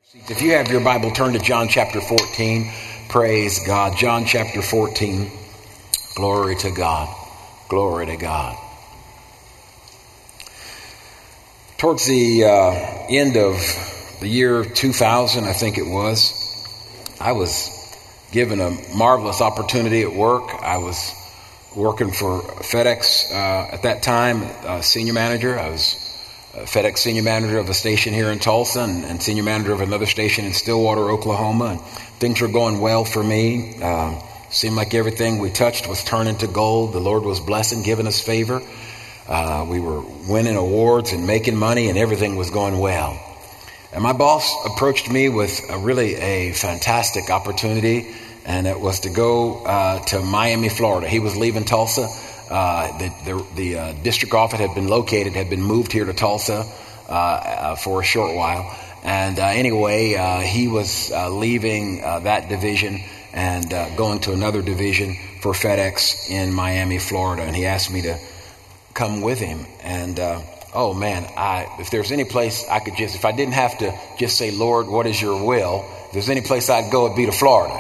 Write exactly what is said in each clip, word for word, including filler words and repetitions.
If you have your Bible, turn to John chapter fourteen. Praise God. John chapter fourteen. Glory to God. Glory to God. Towards the uh, end of the year two thousand, I think it was, I was given a marvelous opportunity at work. I was working for FedEx uh, at that time, uh, senior manager. I was FedEx senior manager of a station here in Tulsa and, and senior manager of another station in Stillwater, Oklahoma. And things were going well for me. Uh, seemed like everything we touched was turning to gold. The Lord was blessing, giving us favor. Uh, we were winning awards and making money, and everything was going well. And my boss approached me with a really a fantastic opportunity, and it was to go uh, to Miami, Florida. He was leaving Tulsa. Uh, the the, the uh, district office had been located, had been moved here to Tulsa uh, uh, for a short while. And uh, anyway, uh, he was uh, leaving uh, that division and uh, going to another division for FedEx in Miami, Florida. And he asked me to come with him. And uh, oh man, I, if there's any place I could just, if I didn't have to just say, Lord, what is your will? If there's any place I'd go, it'd be to Florida.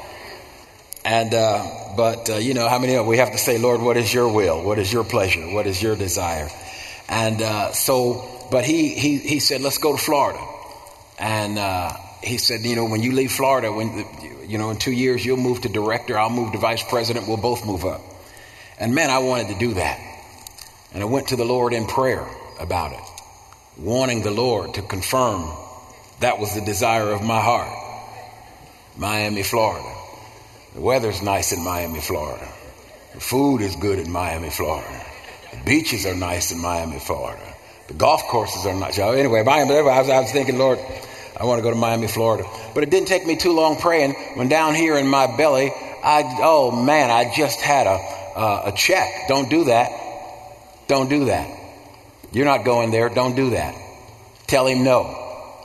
And, uh, but, uh, you know, how many of we have to say, Lord, what is your will? What is your pleasure? What is your desire? And, uh, so, but he, he, he said, let's go to Florida. And, uh, he said, you know, when you leave Florida, when, you know, in two years, you'll move to director. I'll move to vice president. We'll both move up. And man, I wanted to do that. And I went to the Lord in prayer about it, wanting the Lord to confirm that was the desire of my heart. Miami, Florida. The weather's nice in Miami, Florida. The food is good in Miami, Florida. The beaches are nice in Miami, Florida. The golf courses are nice. Anyway, Miami, I was, I was thinking, Lord, I want to go to Miami, Florida. But it didn't take me too long praying when down here in my belly, I, oh man, I just had a, uh, a check. Don't do that. Don't do that. You're not going there. Don't do that. Tell him no.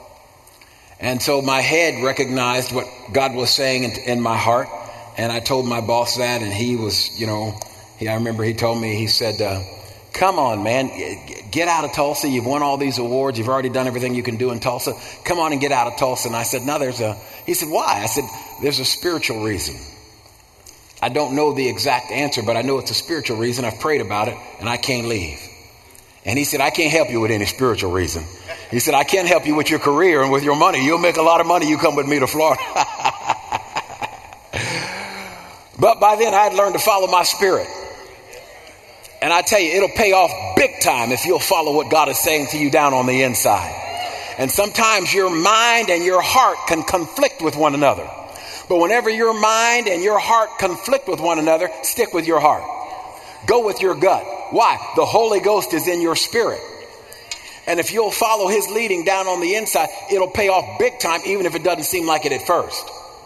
And so my head recognized what God was saying in, in my heart. And I told my boss that, and he was, you know, he, I remember he told me, he said, uh, come on, man, get out of Tulsa. You've won all these awards. You've already done everything you can do in Tulsa. Come on and get out of Tulsa. And I said, no, there's a, he said, why? I said, there's a spiritual reason. I don't know the exact answer, but I know it's a spiritual reason. I've prayed about it, and I can't leave. And he said, I can't help you with any spiritual reason. He said, I can't help you with your career and with your money. You'll make a lot of money. You come with me to Florida. But by then I had learned to follow my spirit. And I tell you, it'll pay off big time if you'll follow what God is saying to you down on the inside. And sometimes your mind and your heart can conflict with one another. But whenever your mind and your heart conflict with one another, stick with your heart. Go with your gut. Why? The Holy Ghost is in your spirit. And if you'll follow his leading down on the inside, it'll pay off big time, even if it doesn't seem like it at first.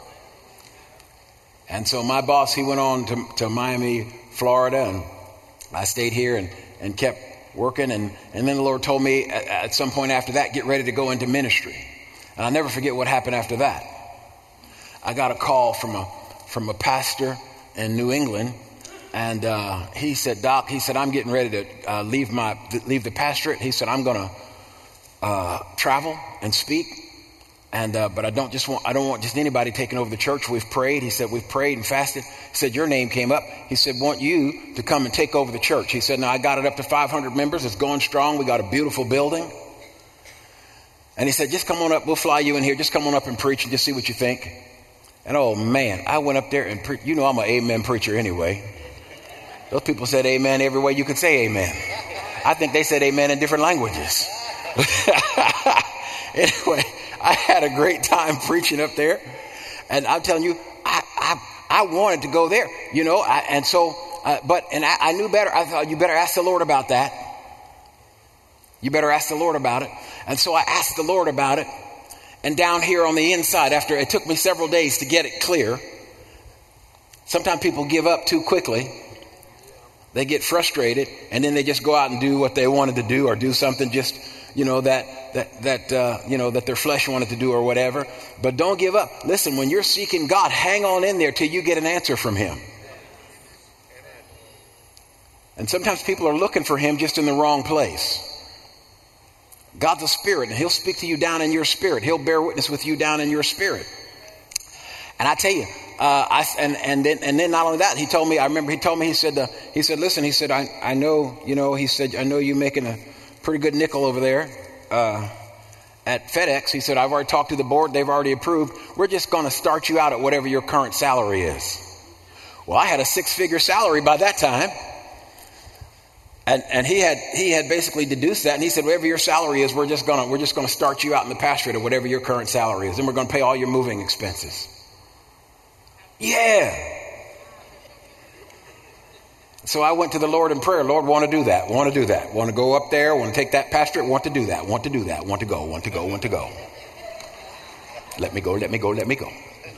And so my boss, he went on to, to Miami, Florida, and I stayed here and, and kept working. And, and then the Lord told me at, at some point after that, get ready to go into ministry. And I'll never forget what happened after that. I got a call from a, from a pastor in New England. And uh, he said, Doc, he said, I'm getting ready to uh, leave my leave the pastorate. He said, I'm going to uh, travel and speak. And, uh, but I don't just want, I don't want just anybody taking over the church. We've prayed. He said, we've prayed and fasted. He said, your name came up. He said, want you to come and take over the church. He said, now I got it up to five hundred members. It's going strong. We got a beautiful building. And he said, just come on up. We'll fly you in here. Just come on up and preach and just see what you think. And oh man, I went up there and pre- you know, I'm an amen preacher anyway. Those people said amen every way you could say amen. I think they said amen in different languages. Anyway, I had a great time preaching up there. And I'm telling you, I I, I wanted to go there, you know. I, and so, uh, but, and I, I knew better. I thought, you better ask the Lord about that. You better ask the Lord about it. And so I asked the Lord about it. And down here on the inside, after it took me several days to get it clear. Sometimes people give up too quickly. They get frustrated, and then they just go out and do what they wanted to do, or do something just, you know, that, that, that, uh, you know, that their flesh wanted to do or whatever. But don't give up. Listen, when you're seeking God, hang on in there till you get an answer from him. And sometimes people are looking for him just in the wrong place. God's a spirit, and he'll speak to you down in your spirit. He'll bear witness with you down in your spirit. And I tell you, uh, I, and, and then, and then not only that, he told me, I remember he told me, he said, uh, he said, listen, he said, I, I know, you know, he said, I know you're making a pretty good nickel over there, uh, at FedEx. He said, I've already talked to the board. They've already approved. We're just going to start you out at whatever your current salary is. Well, I had a six figure salary by that time. And, and he had, he had basically deduced that. And he said, whatever your salary is, we're just going to, we're just going to start you out in the pastorate at whatever your current salary is. And we're going to pay all your moving expenses. Yeah. So I went to the Lord in prayer. Lord, want to do that. Want to do that. Want to go up there. Want to take that pastorate. Want to do that. Want to do that. Want to go. Want to go. Want to go. Let me go. Let me go. Let me go.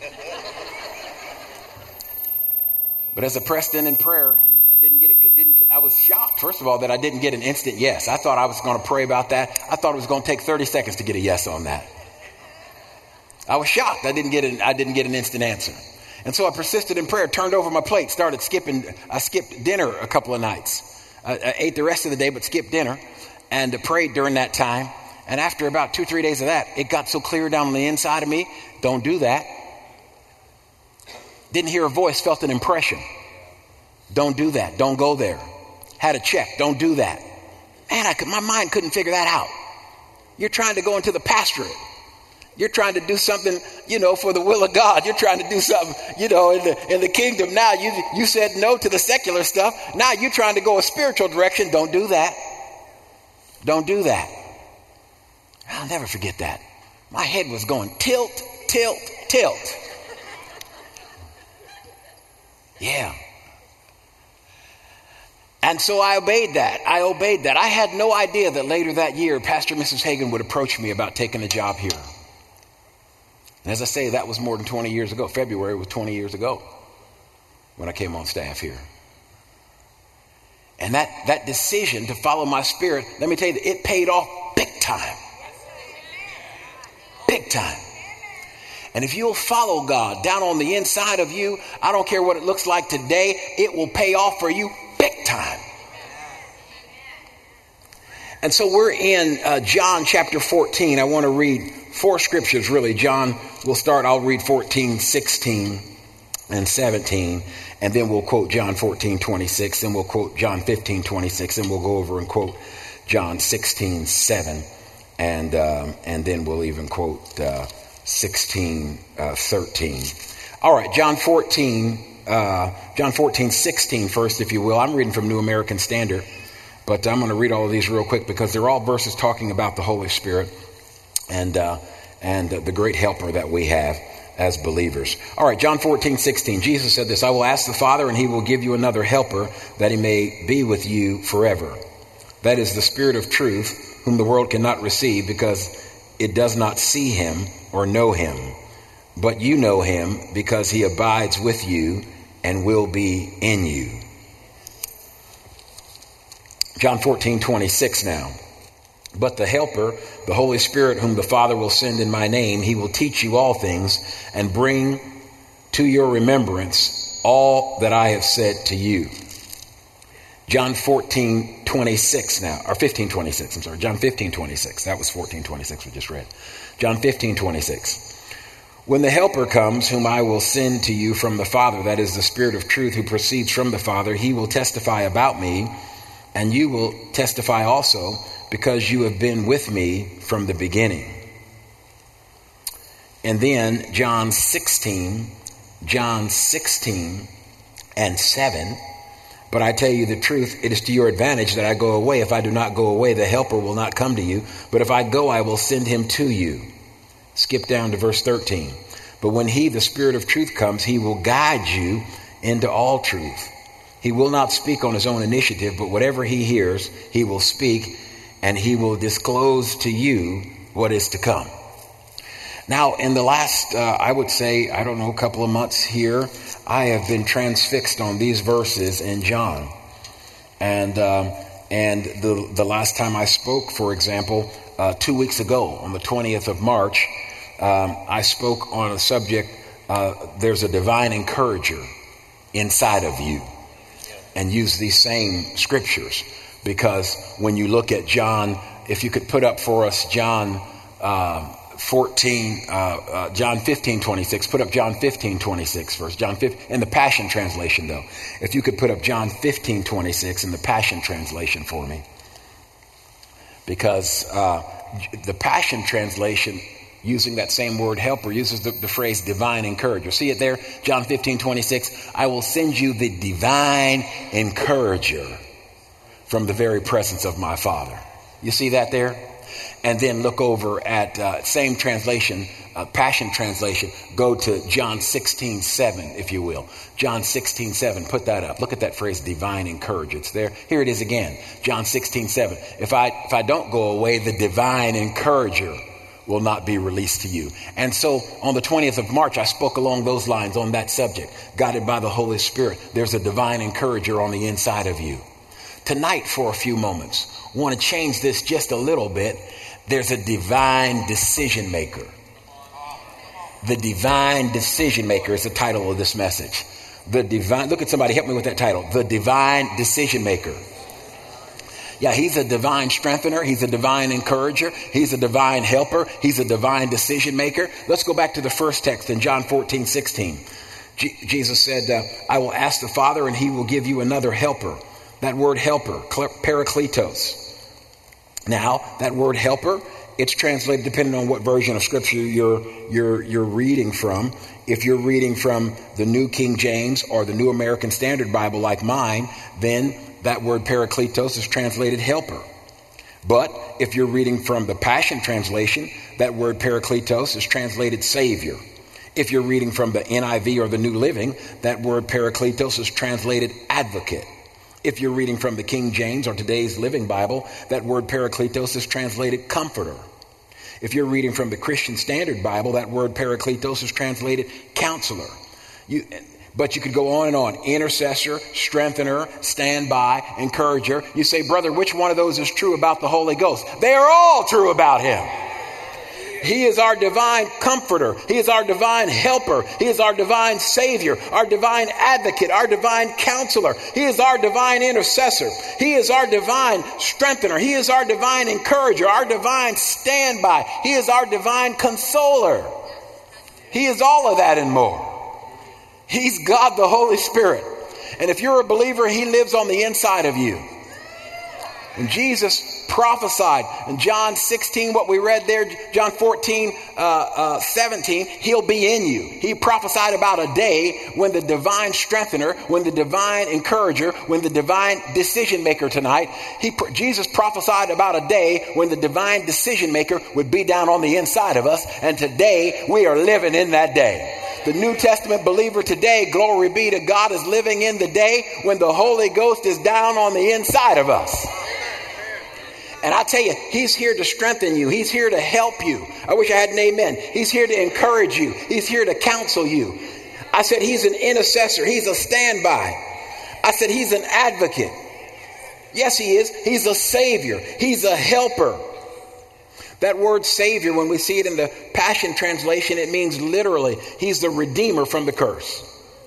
But as I pressed in in prayer, and I didn't get it, didn't, I was shocked, first of all, that I didn't get an instant yes. I thought I was going to pray about that. I thought it was going to take thirty seconds to get a yes on that. I was shocked. I didn't get an, I didn't get an instant answer. And so I persisted in prayer, turned over my plate, started skipping. I skipped dinner a couple of nights. I, I ate the rest of the day, but skipped dinner and prayed during that time. And after about two, three days of that, it got so clear down on the inside of me. Don't do that. Didn't hear a voice, felt an impression. Don't do that. Don't go there. Had a check. Don't do that. Man, I could, my mind couldn't figure that out. You're trying to go into the pastorate. You're trying to do something, you know, for the will of God. You're trying to do something, you know, in the in the kingdom. Now you you said no to the secular stuff. Now you're trying to go a spiritual direction. Don't do that. Don't do that. I'll never forget that. My head was going tilt, tilt, tilt. Yeah. And so I obeyed that. I obeyed that. I had no idea that later that year, Pastor and Missus Hagin would approach me about taking a job here. And as I say, that was more than twenty years ago. February was twenty years ago when I came on staff here. And that, that decision to follow my spirit, let me tell you, it paid off big time. Big time. And if you'll follow God down on the inside of you, I don't care what it looks like today, it will pay off for you big time. And so we're in uh, John chapter fourteen. I want to read four scriptures, really. John, we'll start, I'll read fourteen, sixteen, and seventeen. And then we'll quote John fourteen, twenty-six. Then we'll quote John fifteen, twenty-six. And we'll go over and quote John sixteen, seven. And, um, and then we'll even quote uh, sixteen, thirteen. All right, John fourteen, uh, John fourteen, sixteen first, if you will. I'm reading from New American Standard. But I'm going to read all of these real quick because they're all verses talking about the Holy Spirit and uh, and uh, the great helper that we have as believers. All right, John fourteen, sixteen. Jesus said this, I will ask the Father and he will give you another helper that he may be with you forever. That is the Spirit of truth, whom the world cannot receive because it does not see him or know him. But you know him because he abides with you and will be in you. John fourteen, twenty-six now. But the Helper, the Holy Spirit, whom the Father will send in my name, he will teach you all things and bring to your remembrance all that I have said to you. John fourteen, twenty-six now, or fifteen, twenty-six, I'm sorry, John fifteen, twenty-six. That was fourteen, twenty-six we just read. John fifteen, twenty-six. When the Helper comes, whom I will send to you from the Father, that is the Spirit of truth who proceeds from the Father, he will testify about me. And you will testify also because you have been with me from the beginning. And then John sixteen, John sixteen and seven. But I tell you the truth, it is to your advantage that I go away. If I do not go away, the Helper will not come to you. But if I go, I will send him to you. Skip down to verse thirteen. But when he, the Spirit of truth, comes, he will guide you into all truth. He will not speak on his own initiative, but whatever he hears, he will speak, and he will disclose to you what is to come. Now, in the last, uh, I would say, I don't know, a couple of months here, I have been transfixed on these verses in John. And um, and the, the last time I spoke, for example, uh, two weeks ago, on the twentieth of March, um, I spoke on a subject, uh, there's a divine encourager inside of you. And use these same scriptures because when you look at John if you could put up for us John uh, fourteen, uh, uh, John fifteen twenty-six. Put up John fifteen twenty-six first. John fifteen in the Passion Translation, though. If you could put up John fifteen twenty-six in the Passion Translation for me, because uh, the Passion Translation, using that same word helper, uses the, the phrase divine encourager. See it there? John fifteen twenty-six. I will send you the divine encourager from the very presence of my Father. You see that there? And then look over at uh, same translation, uh, Passion Translation. Go to John sixteen seven, if you will. John sixteen seven. Put that up. Look at that phrase, divine encourager. It's there. Here it is again. John sixteen seven. If I if I don't go away, the divine encourager will not be released to you. And so on the twentieth of March, I spoke along those lines on that subject. Guided by the Holy Spirit, there's a divine encourager on the inside of you. Tonight, for a few moments, I want to change this just a little bit. There's a divine decision maker. The divine decision maker is the title of this message. The divine, look at somebody, help me with that title. The divine decision maker. Yeah, he's a divine strengthener. He's a divine encourager. He's a divine helper. He's a divine decision maker. Let's go back to the first text in John fourteen sixteen. G- Jesus said, uh, I will ask the Father and he will give you another helper. That word helper, parakletos. Now, that word helper, it's translated depending on what version of scripture you're, you're, you're reading from. If you're reading from the New King James or the New American Standard Bible like mine, then that word parakletos is translated helper. But if you're reading from the Passion Translation, that word parakletos is translated savior. If you're reading from the N I V or the New Living, that word parakletos is translated advocate. If you're reading from the King James or today's Living Bible, that word parakletos is translated comforter. If you're reading from the Christian Standard Bible, that word parakletos is translated counselor. You, but you could go on and on. Intercessor, strengthener, standby, encourager. You say, brother, which one of those is true about the Holy Ghost? They are all true about him. He is our divine comforter. He is our divine helper. He is our divine savior, our divine advocate, our divine counselor. He is our divine intercessor. He is our divine strengthener. He is our divine encourager, our divine standby. He is our divine consoler. He is all of that and more. He's God, the Holy Spirit. And if you're a believer, he lives on the inside of you. And Jesus prophesied in John sixteen, what we read there, John fourteen, uh, uh, seventeen, he'll be in you. He prophesied about a day when the divine strengthener, when the divine encourager, when the divine decision maker tonight, he, Jesus prophesied about a day when the divine decision maker would be down on the inside of us. And today we are living in that day. The New Testament believer today, glory be to God, is living in the day when the Holy Ghost is down on the inside of us. And I tell you, he's here to strengthen you. He's here to help you. I wish I had an amen. He's here to encourage you. He's here to counsel you. I said he's an intercessor. He's a standby. I said he's an advocate. Yes, he is. He's a savior. He's a helper. That word savior, when we see it in the Passion Translation, it means literally, he's the redeemer from the curse.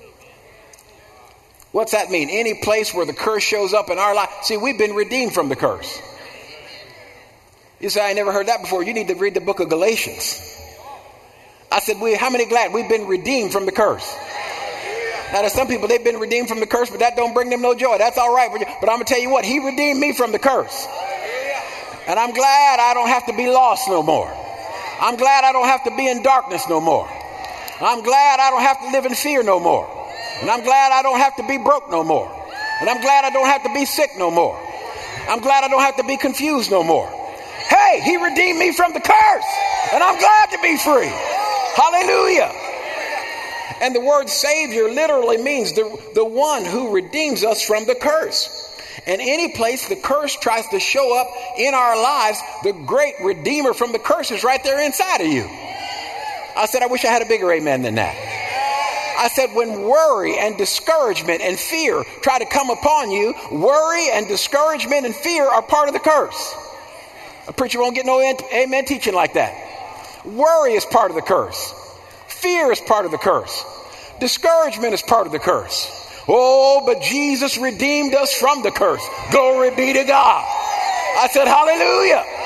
What's that mean? Any place where the curse shows up in our life. See, we've been redeemed from the curse. You say, I never heard that before. You need to read the book of Galatians. I said, we, how many glad we've been redeemed from the curse? Now, there's some people, they've been redeemed from the curse, but that don't bring them no joy. That's all right. But I'm going to tell you what, he redeemed me from the curse. And I'm glad I don't have to be lost no more. I'm glad I don't have to be in darkness no more. I'm glad I don't have to live in fear no more. And I'm glad I don't have to be broke no more. And I'm glad I don't have to be sick no more. I'm glad I don't have to be confused no more. Hey, he redeemed me from the curse, and I'm glad to be free. Hallelujah. And the word savior literally means the, the one who redeems us from the curse. And any place the curse tries to show up in our lives, the great redeemer from the curse is right there inside of you. I said, I wish I had a bigger amen than that. I said, when worry and discouragement and fear try to come upon you, worry and discouragement and fear are part of the curse. A preacher won't get no amen teaching like that. Worry is part of the curse. Fear is part of the curse. Discouragement is part of the curse. Oh, but Jesus redeemed us from the curse. Glory be to God. I said, hallelujah.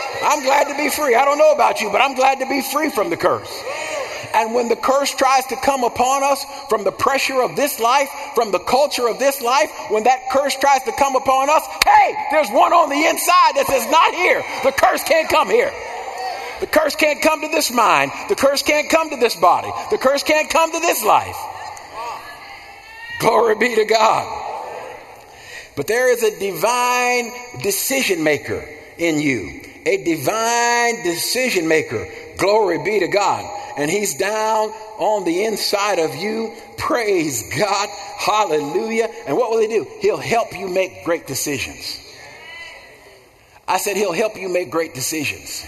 I'm glad to be free. I don't know about you, but I'm glad to be free from the curse. And when the curse tries to come upon us from the pressure of this life, from the culture of this life, when that curse tries to come upon us, hey, there's one on the inside that says, not here. The curse can't come here. The curse can't come to this mind. The curse can't come to this body. The curse can't come to this life. Glory be to God. But there is a divine decision maker in you. A divine decision maker. Glory be to God. And he's down on the inside of you. Praise God. Hallelujah. And what will he do? He'll help you make great decisions. I said he'll help you make great decisions.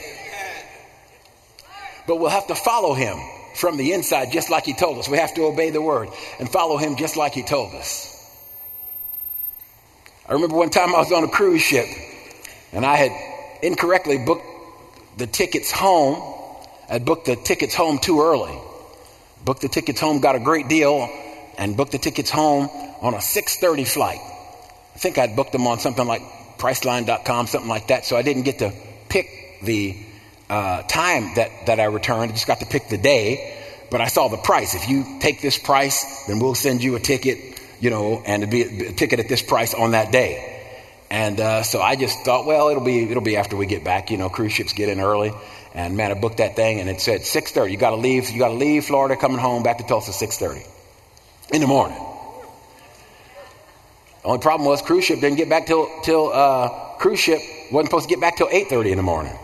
But we'll have to follow him from the inside just like he told us. We have to obey the word and follow him just like he told us. I remember one time I was on a cruise ship and I had incorrectly booked the tickets home. I booked the tickets home too early. Booked the tickets home, got a great deal, and booked the tickets home on a six thirty flight. I think I'd booked them on something like Priceline dot com, something like that, so I didn't get to pick the uh, time that, that I returned. I just got to pick the day, but I saw the price. If you take this price, then we'll send you a ticket, you know, and it'll be a ticket at this price on that day. And uh, so I just thought, well, it'll be it'll be after we get back. You know, cruise ships get in early. And man, I booked that thing and it said six thirty. You got to leave. You got to leave Florida, coming home back to Tulsa six thirty in the morning. Only problem was cruise ship didn't get back till till uh, cruise ship wasn't supposed to get back till eight thirty in the morning.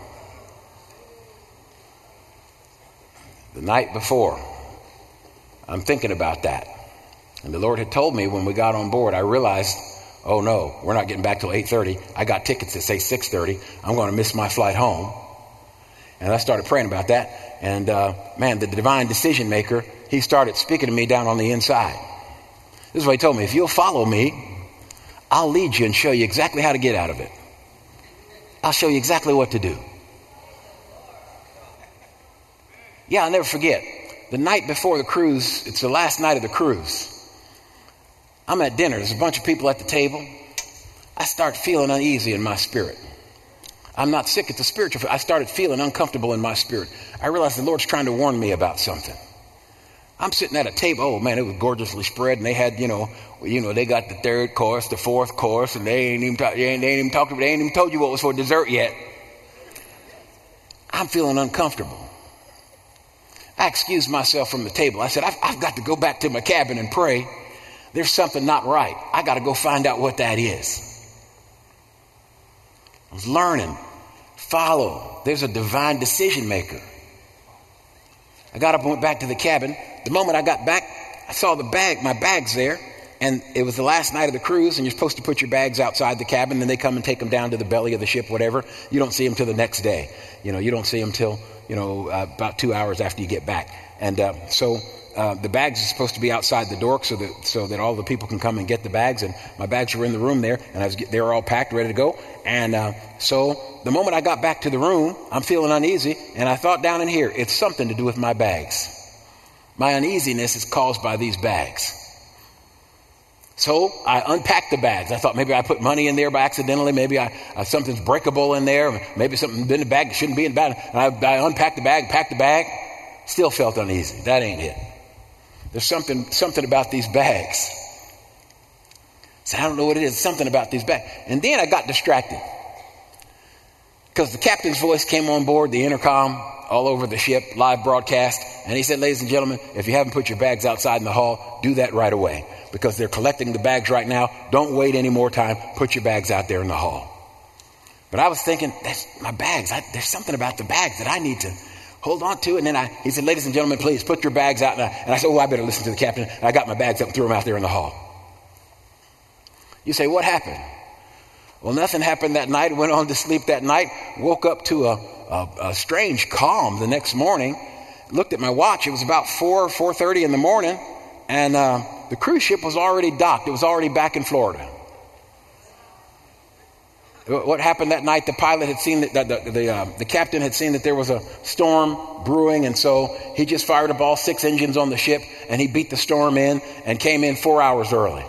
The night before, I'm thinking about that, and the Lord had told me when we got on board. I realized, oh no, we're not getting back till eight thirty. I got tickets that say six thirty. I'm going to miss my flight home. And I started praying about that. And uh, man, the divine decision maker, he started speaking to me down on the inside. This is what he told me. If you'll follow me, I'll lead you and show you exactly how to get out of it. I'll show you exactly what to do. Yeah, I'll never forget. The night before the cruise, it's the last night of the cruise. I'm at dinner. There's a bunch of people at the table. I start feeling uneasy in my spirit. I'm not sick. It's a spiritual. I started feeling uncomfortable in my spirit. I realized the Lord's trying to warn me about something. I'm sitting at a table. Oh man, it was gorgeously spread, and they had, you know, you know, they got the third course, the fourth course, and they ain't even talk, they ain't, they ain't even talked. They ain't even told you what was for dessert yet. I'm feeling uncomfortable. I excused myself from the table. I said, I've, I've got to go back to my cabin and pray. There's something not right. I got to go find out what that is. I was learning. Follow. There's a divine decision maker. I got up and went back to the cabin. The moment I got back, I saw the bag, my bags there, and it was the last night of the cruise, and you're supposed to put your bags outside the cabin, then they come and take them down to the belly of the ship, whatever. You don't see them till the next day. You know, you don't see them till, you know, uh, about two hours after you get back. And uh, so uh, the bags are supposed to be outside the door so that so that all the people can come and get the bags. And my bags were in the room there, and I was they were all packed, ready to go. And uh, so the moment I got back to the room, I'm feeling uneasy, and I thought down in here, it's something to do with my bags. My uneasiness is caused by these bags. So I unpacked the bags. I thought maybe I put money in there by accidentally. Maybe I, uh, something's breakable in there. Maybe something in the bag that shouldn't be in the bag. And I, I unpacked the bag, packed the bag. Still felt uneasy. That ain't it. There's something something about these bags. So I don't know what it is. Something about these bags. And then I got distracted because the captain's voice came on board, the intercom, all over the ship, live broadcast. And he said, ladies and gentlemen, if you haven't put your bags outside in the hall, do that right away. Because they're collecting the bags right now. Don't wait any more time. Put your bags out there in the hall. But I was thinking, that's my bags. I, there's something about the bags that I need to hold on to. And then I, he said, ladies and gentlemen, please put your bags out. And I, and I said, oh, I better listen to the captain. And I got my bags up and threw them out there in the hall. You say, what happened? Well, nothing happened that night. Went on to sleep that night. Woke up to a, a, a strange calm the next morning. Looked at my watch. It was about four, four thirty in the morning. And uh, the cruise ship was already docked. It was already back in Florida. What happened that night? The pilot had seen that the the, the, uh, the captain had seen that there was a storm brewing, and so he just fired up all six engines on the ship, and he beat the storm in and came in four hours early.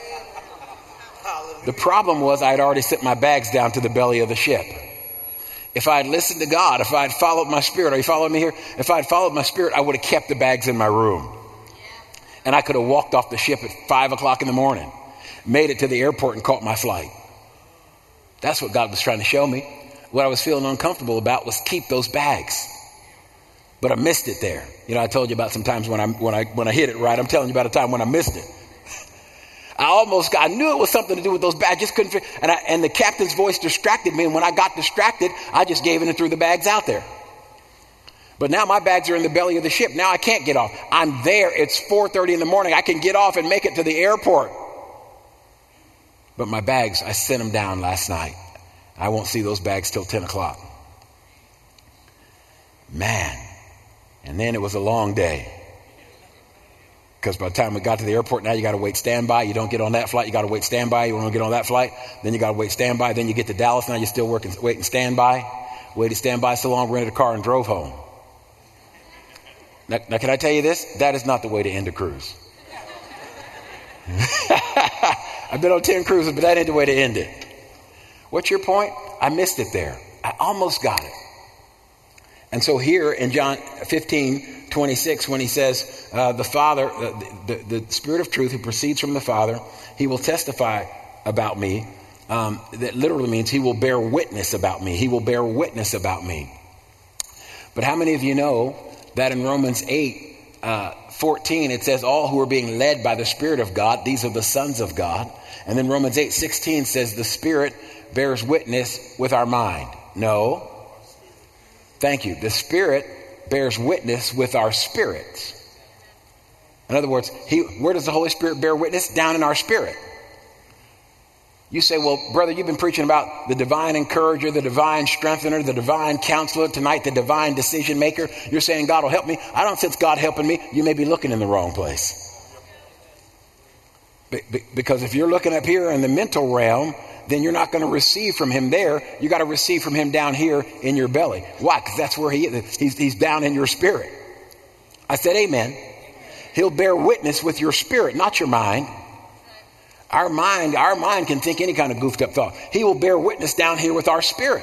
The problem was I had already sent my bags down to the belly of the ship. If I had listened to God, if I had followed my spirit, are you following me here? If I had followed my spirit, I would have kept the bags in my room. And I could have walked off the ship at five o'clock in the morning, made it to the airport and caught my flight. That's what God was trying to show me. What I was feeling uncomfortable about was keep those bags. But I missed it there. You know, I told you about some times when I when I when I hit it right. I'm telling you about a time when I missed it. I almost got, I knew it was something to do with those bags. I just couldn't figure, and I, and the captain's voice distracted me. And when I got distracted, I just gave in and threw the bags out there. But now my bags are in the belly of the ship. Now I can't get off. I'm there. It's four thirty in the morning. I can get off and make it to the airport. But my bags, I sent them down last night. I won't see those bags till ten o'clock. Man. And then it was a long day. Because by the time we got to the airport, now you got to wait standby. You don't get on that flight. You got to wait standby. You want to get on that flight. Then you got to wait standby. Then you get to Dallas. Now you're still working, waiting standby. Waited standby so long, rented a car and drove home. Now, now, can I tell you this? That is not the way to end a cruise. I've been on ten cruises, but that ain't the way to end it. What's your point? I missed it there. I almost got it. And so here in John fifteen twenty-six, when he says, uh, the Father, uh, the, the, the Spirit of truth who proceeds from the Father, he will testify about me. Um, that literally means he will bear witness about me. He will bear witness about me. But how many of you know that in Romans eight uh, fourteen, it says all who are being led by the Spirit of God, these are the sons of God. And then Romans eight sixteen says the Spirit bears witness with our mind. No. Thank you. The Spirit bears witness with our spirits. In other words, he, where does the Holy Spirit bear witness? Down in our spirit. You say, well, brother, you've been preaching about the divine encourager, the divine strengthener, the divine counselor, tonight the divine decision maker. You're saying God will help me. I don't sense God helping me. You may be looking in the wrong place. Be- be- because if you're looking up here in the mental realm, then you're not going to receive from him there. You got to receive from him down here in your belly. Why? Because that's where he is. He's, he's down in your spirit. I said, amen. He'll bear witness with your spirit, not your mind. Our mind, our mind can think any kind of goofed up thought. He will bear witness down here with our spirit.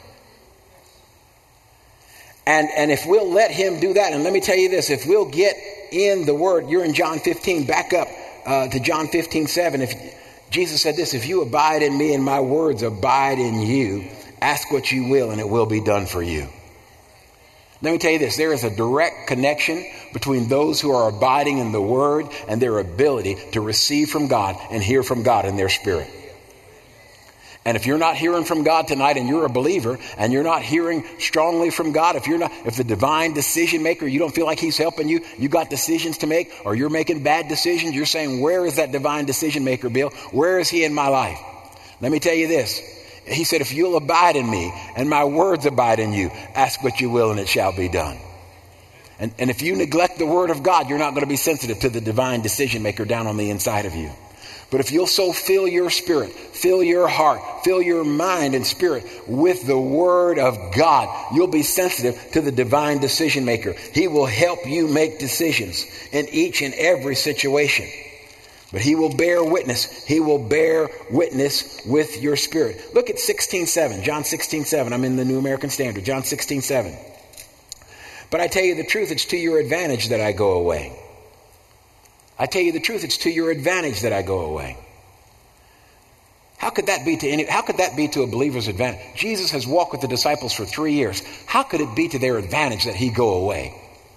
And, and if we'll let him do that, and let me tell you this, if we'll get in the word, you're in John fifteen, back up uh, to John fifteen, seven. If Jesus said this, if you abide in me and my words abide in you, ask what you will and it will be done for you. Let me tell you this, there is a direct connection between those who are abiding in the word and their ability to receive from God and hear from God in their spirit. And if you're not hearing from God tonight and you're a believer and you're not hearing strongly from God, if you're not, if the divine decision maker, you don't feel like he's helping you, you got decisions to make, or you're making bad decisions, you're saying, where is that divine decision maker, Bill? Where is he in my life? Let me tell you this. He said, if you'll abide in me and my words abide in you, ask what you will and it shall be done. And, and if you neglect the word of God, you're not going to be sensitive to the divine decision maker down on the inside of you. But if you'll so fill your spirit, fill your heart, fill your mind and spirit with the word of God, you'll be sensitive to the divine decision maker. He will help you make decisions in each and every situation. But he will bear witness. He will bear witness with your spirit. Look at sixteen seven, John sixteen seven. I'm in the New American Standard, John sixteen seven. But I tell you the truth, it's to your advantage that I go away. I tell you the truth, it's to your advantage that I go away. How could that be to any, how could that be to a believer's advantage? Jesus has walked with the disciples for three years. How could it be to their advantage that he go away?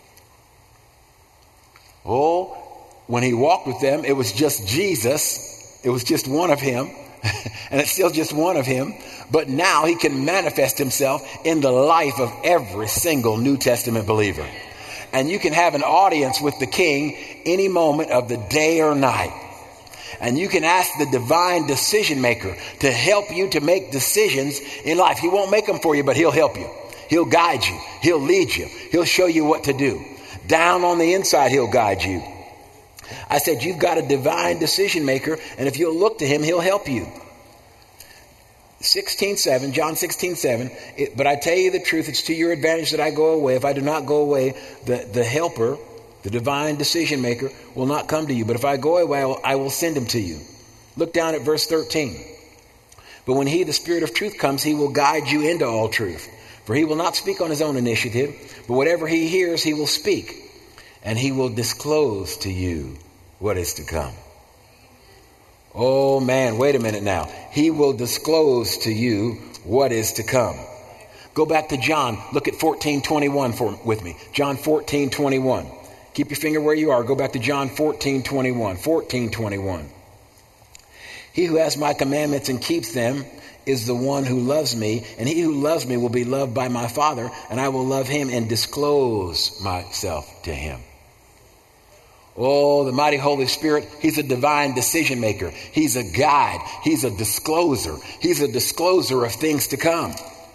Oh, when he walked with them, it was just Jesus. It was just one of him. And it's still just one of him. But now he can manifest himself in the life of every single New Testament believer. And you can have an audience with the King any moment of the day or night. And you can ask the divine decision maker to help you to make decisions in life. He won't make them for you, but he'll help you. He'll guide you. He'll lead you. He'll show you what to do. Down on the inside, he'll guide you. I said, you've got a divine decision maker, and if you'll look to him, he'll help you. sixteen seven, John sixteen seven, it, but I tell you the truth, it's to your advantage that I go away. If I do not go away, the, the helper, the divine decision maker, will not come to you. But if I go away, I will, I will send him to you. Look down at verse thirteen. But when he, the Spirit of truth, comes, he will guide you into all truth. For he will not speak on his own initiative, but whatever he hears, he will speak, and he will disclose to you what is to come. Oh man, wait a minute now. He will disclose to you what is to come. Go back to John. Look at fourteen twenty-one for, with me. John fourteen twenty-one. Keep your finger where you are. Go back to John fourteen twenty-one. fourteen twenty-one. He who has my commandments and keeps them is the one who loves me, and he who loves me will be loved by my Father, and I will love him and disclose myself to him. Oh, the mighty Holy Spirit, he's a divine decision maker. He's a guide. He's a discloser. He's a discloser of things to come.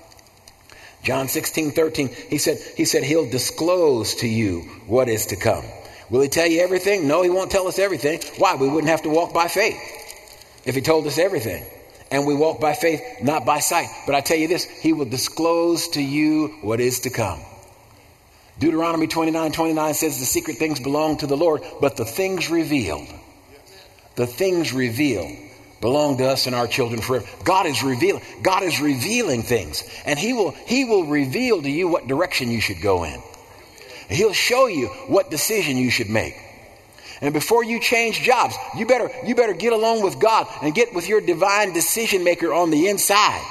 John sixteen thirteen, he said, he said, he'll disclose to you what is to come. Will he tell you everything? No, he won't tell us everything. Why? We wouldn't have to walk by faith if he told us everything. And we walk by faith, not by sight. But I tell you this, he will disclose to you what is to come. Deuteronomy twenty-nine twenty-nine says the secret things belong to the Lord, but the things revealed, the things revealed belong to us and our children forever. God is revealing, God is revealing things, and he will, he will reveal to you what direction you should go in. He'll show you what decision you should make. And before you change jobs, you better, you better get along with God and get with your divine decision maker on the inside.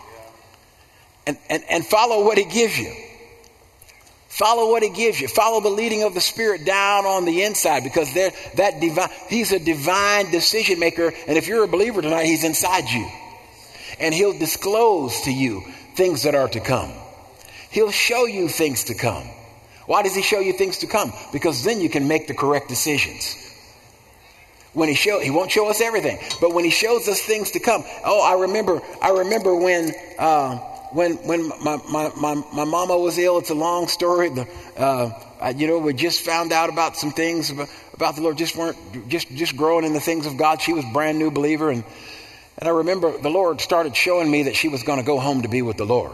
And, and, and follow what he gives you. Follow what he gives you. Follow the leading of the Spirit down on the inside, because there, that divine, he's a divine decision maker. And if you're a believer tonight, he's inside you. And he'll disclose to you things that are to come. He'll show you things to come. Why does he show you things to come? Because then you can make the correct decisions. When he show, he won't show us everything, but when he shows us things to come. Oh, I remember, I remember when, uh, when, when my, my, my, my mama was ill. It's a long story. The, uh, I, you know, we just found out about some things about, about the Lord. Just weren't just, just growing in the things of God. She was a brand new believer. And, and I remember the Lord started showing me that she was going to go home to be with the Lord.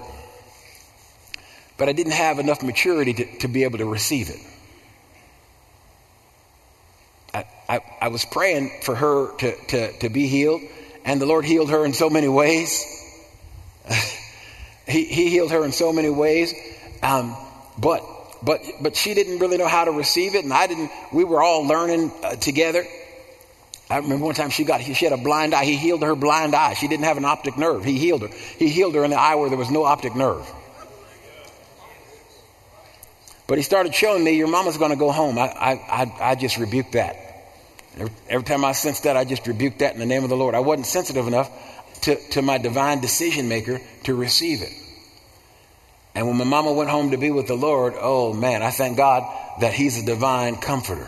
But I didn't have enough maturity to, to be able to receive it. I, I, I was praying for her to, to, to be healed, and the Lord healed her in so many ways. he, he healed her in so many ways. Um, but but but she didn't really know how to receive it, and I didn't. We were all learning uh, together. I remember one time she got she had a blind eye. He healed her blind eye. She didn't have an optic nerve. He healed her. He healed her in the eye where there was no optic nerve. But he started showing me, your mama's going to go home. I, I, I, I just rebuked that. Every, every time I sensed that, I just rebuked that in the name of the Lord. I wasn't sensitive enough to, to my divine decision maker to receive it. And when my mama went home to be with the Lord, oh man, I thank God that he's a divine comforter.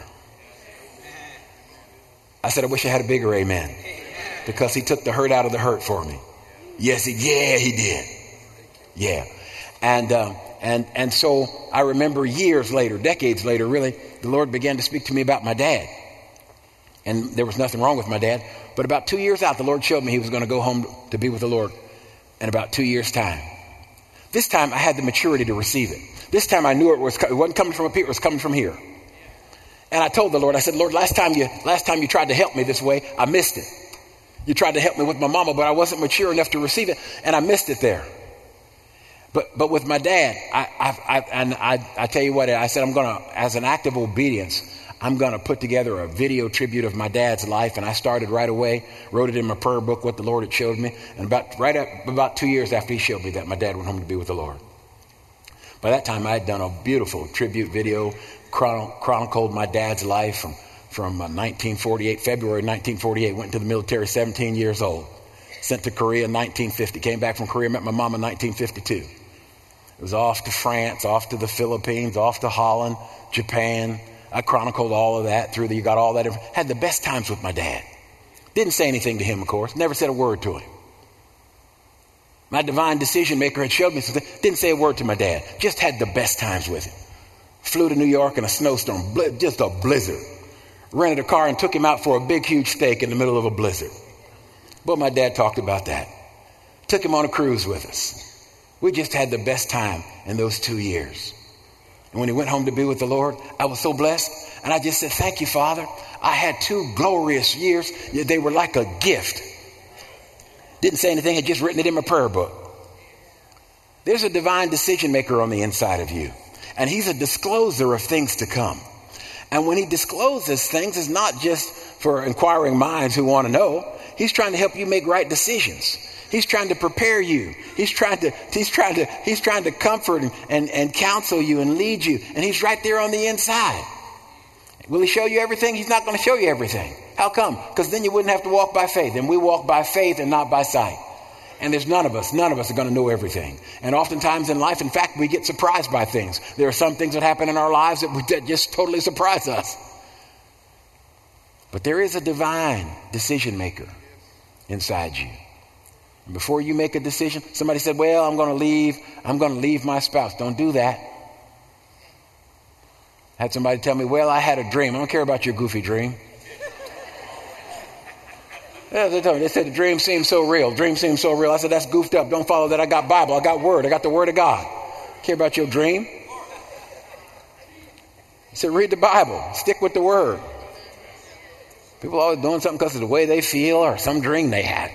I said, I wish I had a bigger amen, because he took the hurt out of the hurt for me. Yes, he, yeah, he did. Yeah. And, um, And and so I remember years later, decades later, really, the Lord began to speak to me about my dad. And there was nothing wrong with my dad. But about two years out, the Lord showed me he was going to go home to be with the Lord in about two years' time. This time I had the maturity to receive it. This time I knew it was it wasn't coming from up here, it was coming from here. And I told the Lord, I said, Lord, last time you last time you tried to help me this way, I missed it. You tried to help me with my mama, but I wasn't mature enough to receive it, and I missed it there. But but with my dad, I, I, I and I, I tell you what, I said, I'm going to, as an act of obedience, I'm going to put together a video tribute of my dad's life. And I started right away, wrote it in my prayer book, what the Lord had showed me. And about right up, about two years after he showed me that, my dad went home to be with the Lord. By that time, I had done a beautiful tribute video, chron- chronicled my dad's life from, from uh, nineteen forty-eight, February nineteen forty-eight, went into the military seventeen years old. Sent to Korea in nineteen fifty, came back from Korea, met my mom in nineteen fifty-two. It was off to France, off to the Philippines, off to Holland, Japan. I chronicled all of that through the, you got all that. Had the best times with my dad. Didn't say anything to him, of course. Never said a word to him. My divine decision maker had showed me something. Didn't say a word to my dad. Just had the best times with him. Flew to New York in a snowstorm, just a blizzard. Rented a car and took him out for a big, huge steak in the middle of a blizzard. But my dad talked about that. Took him on a cruise with us. We just had the best time in those two years. And when he went home to be with the Lord, I was so blessed. And I just said, thank you, Father. I had two glorious years. They were like a gift. Didn't say anything. Had just written it in my prayer book. There's a divine decision maker on the inside of you, and he's a discloser of things to come. And when he discloses things, it's not just for inquiring minds who want to know. He's trying to help you make right decisions. He's trying to prepare you. He's trying to, he's trying to, he's trying to comfort and, and, and counsel you and lead you. And he's right there on the inside. Will he show you everything? He's not going to show you everything. How come? Because then you wouldn't have to walk by faith. And we walk by faith and not by sight. And there's none of us, none of us are going to know everything. And oftentimes in life, in fact, we get surprised by things. There are some things that happen in our lives that, we, that just totally surprise us. But there is a divine decision maker inside you. And before you make a decision, somebody said, well, I'm going to leave. I'm going to leave my spouse. Don't do that. I had somebody tell me, well, I had a dream. I don't care about your goofy dream. Yeah, they told me, they said the dream seems so real. Dream seems so real. I said, that's goofed up. Don't follow that. I got Bible. I got word. I got the word of God. Care about your dream? He said, read the Bible. Stick with the word. People are always doing something because of the way they feel or some dream they had.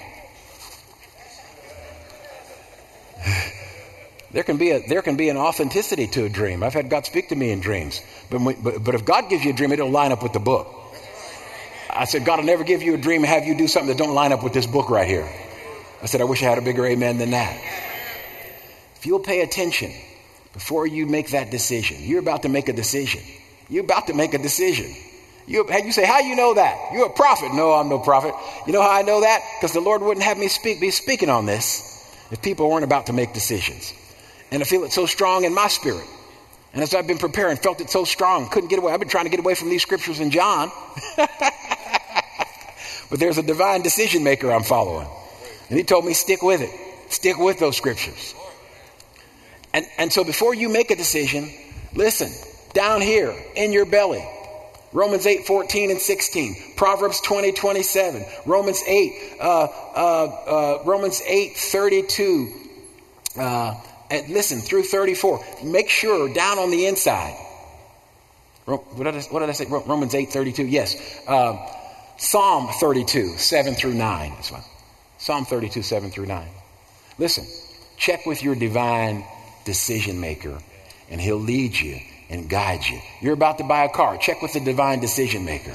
There can be a there can be an authenticity to a dream. I've had God speak to me in dreams. But, but, but if God gives you a dream, it'll line up with the book. I said, God will never give you a dream and have you do something that don't line up with this book right here. I said, I wish I had a bigger amen than that. If you'll pay attention before you make that decision, you're about to make a decision. You're about to make a decision. You, you say, how you know that? You're a prophet. No, I'm no prophet. You know how I know that? Because the Lord wouldn't have me speak, be speaking on this if people weren't about to make decisions. And I feel it so strong in my spirit. And as I've been preparing, felt it so strong, couldn't get away. I've been trying to get away from these scriptures in John. But there's a divine decision maker I'm following. And he told me, stick with it. Stick with those scriptures. And, and so before you make a decision, listen, down here in your belly, Romans eight, fourteen and sixteen, Proverbs twenty, twenty-seven, Romans eight, uh, uh, uh, Romans eight, thirty-two, uh, and listen, through thirty-four. Make sure down on the inside. What did I, what did I say? Romans eight, thirty-two. Yes. Uh, Psalm thirty-two, seven through nine. That's one. Psalm thirty-two, seven through nine. Listen, check with your divine decision maker and he'll lead you and guide you. You're about to buy a car. Check with the divine decision maker.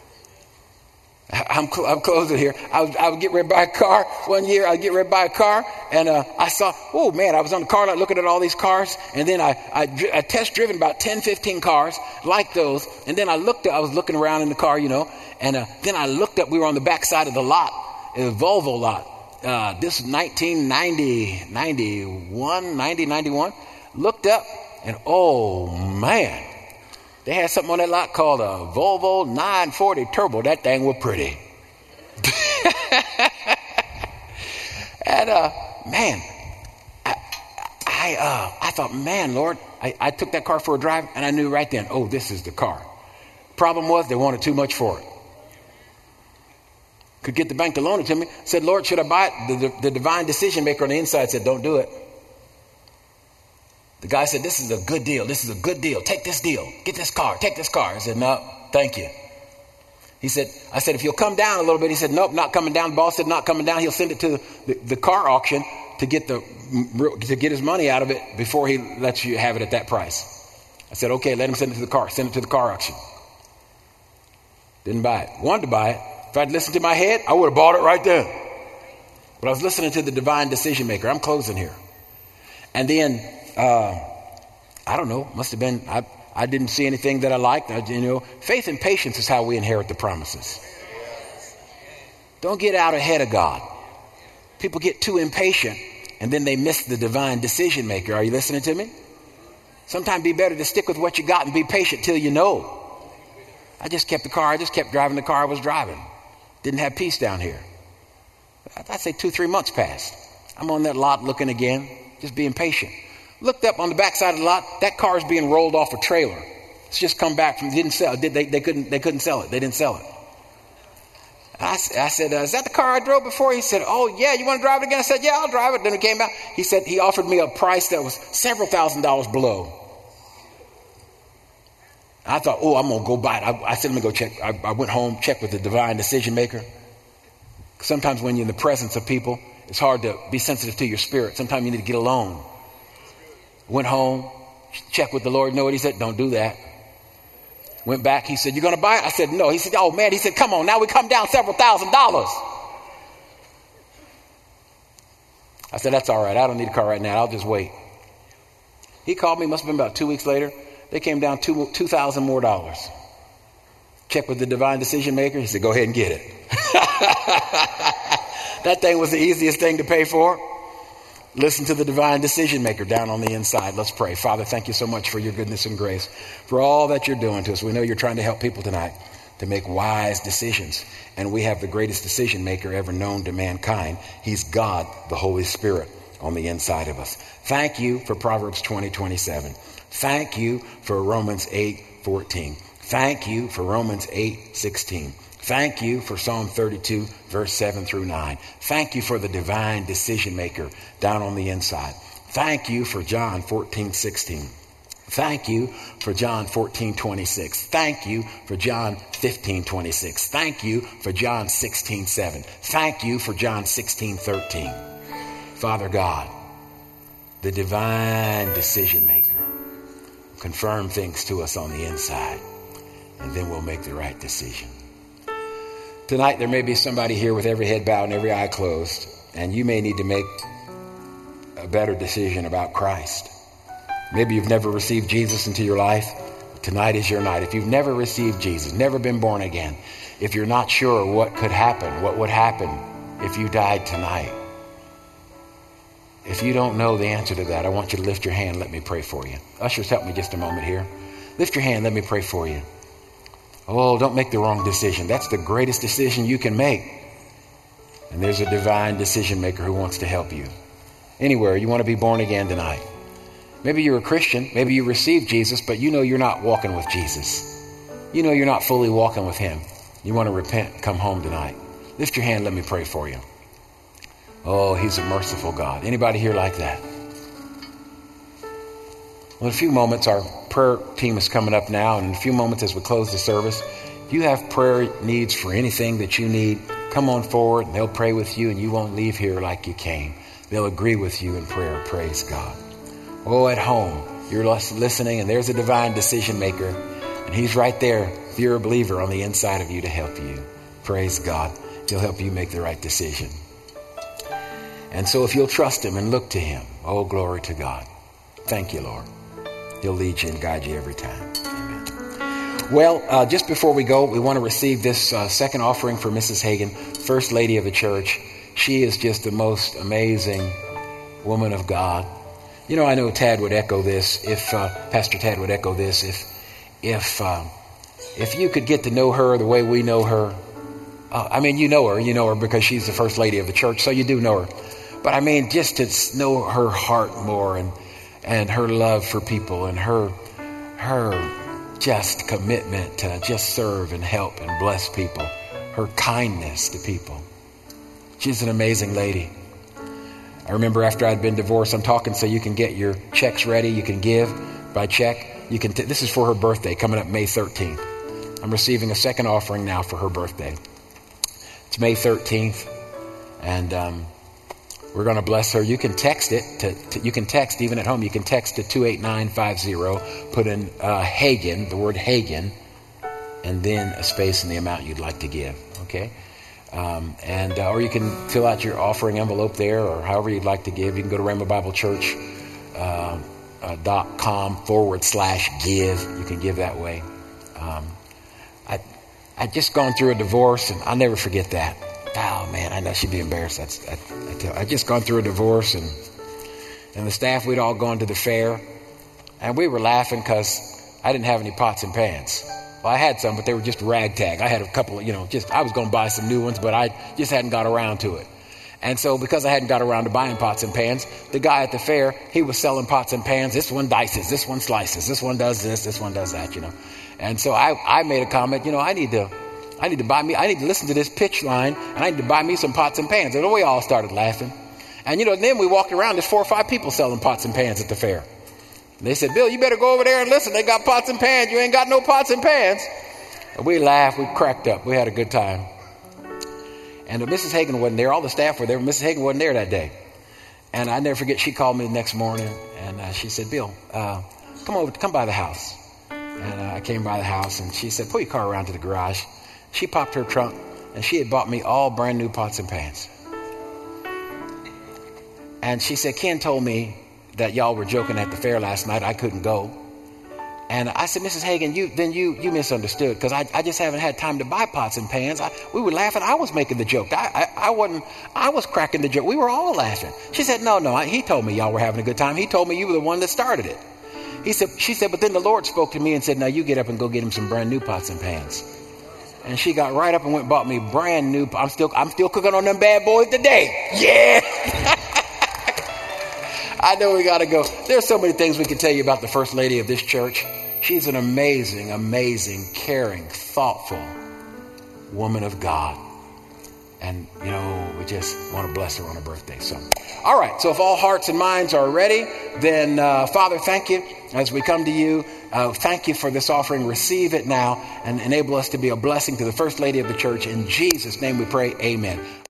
I'm, cl- I'm closing here. I was, I would get ready to buy a car one year. I'd get ready to buy a car, and uh, I saw, oh man, I was on the car lot looking at all these cars, and then I, I, I test driven about ten, fifteen cars like those, and then I looked at, I was looking around in the car, you know, and uh, then I looked up, we were on the back side of the lot, a Volvo lot. Uh, this was nineteen ninety, ninety-one, ninety, ninety-one. Looked up, and oh man, they had something on that lot called a Volvo nine forty Turbo. That thing was pretty. and uh, man, I I, uh, I thought, man, Lord, I, I took that car for a drive, and I knew right then, oh, this is the car. Problem was, they wanted too much for it. Could get the bank to loan it to me. Said, Lord, should I buy it? The, the, the divine decision maker on the inside said, don't do it. The guy said, this is a good deal. This is a good deal. Take this deal. Get this car. Take this car. I said, no, thank you. He said, I said, if you'll come down a little bit. He said, nope, not coming down. The boss said, not coming down. He'll send it to the, the car auction to get the to get his money out of it before he lets you have it at that price. I said, okay, let him send it to the car. Send it to the car auction. Didn't buy it. Wanted to buy it. If I'd listened to my head, I would have bought it right then. But I was listening to the divine decision maker. I'm closing here. And then, uh, I don't know, must have been, I, I didn't see anything that I liked. I, you know, faith and patience is how we inherit the promises. Don't get out ahead of God. People get too impatient and then they miss the divine decision maker. Are you listening to me? Sometimes it'd be better to stick with what you got and be patient till you know. I just kept the car. I just kept driving the car I was driving. Didn't have peace down here. I'd say two, three months passed. I'm on that lot looking again, just being patient. Looked up on the backside of the lot. That car is being rolled off a trailer. It's just come back from. Didn't sell. Did they? They couldn't. They couldn't sell it. They didn't sell it. I, I said, uh, "Is that the car I drove before?" He said, "Oh yeah, you want to drive it again?" I said, "Yeah, I'll drive it." Then it came out. He said he offered me a price that was several thousand dollars below. I thought, oh, I'm going to go buy it. I, I said, let me go check. I, I went home, checked with the divine decision maker. Sometimes when you're in the presence of people, it's hard to be sensitive to your spirit. Sometimes you need to get alone Went home, checked with the Lord. You know what he said? Don't do that. Went back. He said, you're going to buy it? I said, no. He said, oh, man. He said, come on. Now we come down several thousand dollars. I said, that's all right. I don't need a car right now. I'll just wait. He called me. Must have been about two weeks later. They came down two two thousand more dollars. Checked with the divine decision maker. He said, go ahead and get it. That thing was the easiest thing to pay for. Listen to the divine decision maker down on the inside. Let's pray. Father, thank you so much for your goodness and grace, for all that you're doing to us. We know you're trying to help people tonight to make wise decisions. And we have the greatest decision maker ever known to mankind. He's God, the Holy Spirit, on the inside of us. Thank you for Proverbs twenty twenty-seven. Thank you for Romans eight fourteen. Thank you for Romans eight sixteen. Thank you for Psalm thirty-two, verse seven through nine. Thank you for the divine decision maker down on the inside. Thank you for John fourteen sixteen. Thank you for John fourteen twenty-six. Thank you for John fifteen twenty-six. Thank you for John sixteen seven. Thank you for John sixteen thirteen. Father God, the divine decision maker, confirm things to us on the inside, and then we'll make the right decision. Tonight, there may be somebody here with every head bowed and every eye closed, and you may need to make a better decision about Christ. Maybe you've never received Jesus into your life. Tonight is your night. If you've never received Jesus, never been born again, if you're not sure what could happen, what would happen if you died tonight, if you don't know the answer to that, I want you to lift your hand. Let me pray for you. Ushers, help me just a moment here. Lift your hand. Let me pray for you. Oh, don't make the wrong decision. That's the greatest decision you can make. And there's a divine decision maker who wants to help you. Anywhere, you want to be born again tonight. Maybe you're a Christian. Maybe you received Jesus, but you know you're not walking with Jesus. You know you're not fully walking with him. You want to repent, come home tonight. Lift your hand. Let me pray for you. Oh, he's a merciful God. Anybody here like that? Well, in a few moments, our prayer team is coming up now. And in a few moments as we close the service, if you have prayer needs for anything that you need, come on forward and they'll pray with you, and you won't leave here like you came. They'll agree with you in prayer. Praise God. Oh, at home, you're listening, and there's a divine decision maker, and he's right there, if you're a believer, on the inside of you to help you. Praise God. He'll help you make the right decision. And so if you'll trust him and look to him, oh, glory to God. Thank you, Lord. He'll lead you and guide you every time. Amen. Well, uh, just before we go, we want to receive this uh, second offering for Missus Hagin, First Lady of the church. She is just the most amazing woman of God. You know, I know Tad would echo this, if uh, Pastor Tad would echo this, if if uh, if you could get to know her the way we know her. Uh, I mean, you know her. You know her because she's the First Lady of the church, so you do know her. But I mean, just to know her heart more, and and her love for people, and her her just commitment to just serve and help and bless people, her kindness to people. She's an amazing lady. I remember after I'd been divorced, I'm talking so you can get your checks ready. You can give by check. You can. T- this is for her birthday coming up May thirteenth. I'm receiving a second offering now for her birthday. It's May thirteenth, and um, we're going to bless her. You can text it. To, to, you can text, even at home, you can text to two eight nine five zero, put in uh, Hagin, the word Hagin, and then a space in the amount you'd like to give, okay? Um, and uh, or you can fill out your offering envelope there, or however you'd like to give. You can go to Rhema Bible Church uh, uh, dot com forward slash give. You can give that way. Um, I I just gone through a divorce, and I'll never forget that. Oh man, I know she'd be embarrassed. That's I, I tell. I just gone through a divorce, and and the staff, we'd all gone to the fair, and we were laughing because I didn't have any pots and pans. Well, I had some, but they were just ragtag. I had a couple of, you know, just, I was going to buy some new ones, but I just hadn't got around to it. And so because I hadn't got around to buying pots and pans, the guy at the fair, he was selling pots and pans. This one dices, this one slices, this one does this, this one does that, you know. And so I, I made a comment, you know, I need to, I need to buy me, I need to listen to this pitch line, and I need to buy me some pots and pans. And we all started laughing. And, you know, then we walked around, there's four or five people selling pots and pans at the fair. They said, Bill, you better go over there and listen. They got pots and pans. You ain't got no pots and pans. And we laughed. We cracked up. We had a good time. And Missus Hagin wasn't there. All the staff were there. Missus Hagin wasn't there that day. And I never forget, she called me the next morning and uh, she said, Bill, uh, come over, come by the house. And uh, I came by the house and she said, pull your car around to the garage. She popped her trunk and she had bought me all brand new pots and pans. And she said, Ken told me that y'all were joking at the fair last night. I couldn't go. And I said, Missus Hagan, you then you you misunderstood because I, I just haven't had time to buy pots and pans. I, we were laughing. I was making the joke. I, I I wasn't. I was cracking the joke. We were all laughing. She said, no, no. I, he told me y'all were having a good time. He told me you were the one that started it. He said. She said, but then the Lord spoke to me and said, now you get up and go get him some brand new pots and pans. And she got right up and went and bought me brand new. I'm still I'm still cooking on them bad boys today. Yeah. I know we got to go. There's so many things we can tell you about the first lady of this church. She's an amazing, amazing, caring, thoughtful woman of God. And, you know, we just want to bless her on her birthday. So, all right. So if all hearts and minds are ready, then, uh, Father, thank you as we come to you. Uh, thank you for this offering. Receive it now and enable us to be a blessing to the first lady of the church. In Jesus' name we pray. Amen.